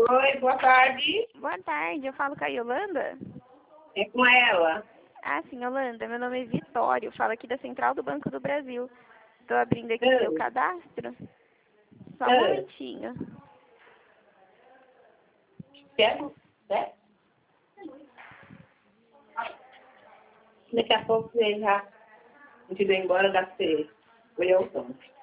Oi, boa tarde. Boa tarde, eu falo com a Yolanda. É com ela. Ah, sim, Yolanda, meu nome é Vitório, falo aqui da Central do Banco do Brasil. Estou abrindo aqui seu cadastro. Só um momentinho. Quer? Daqui a pouco você já a gente vai embora da feira. Foi eu, então.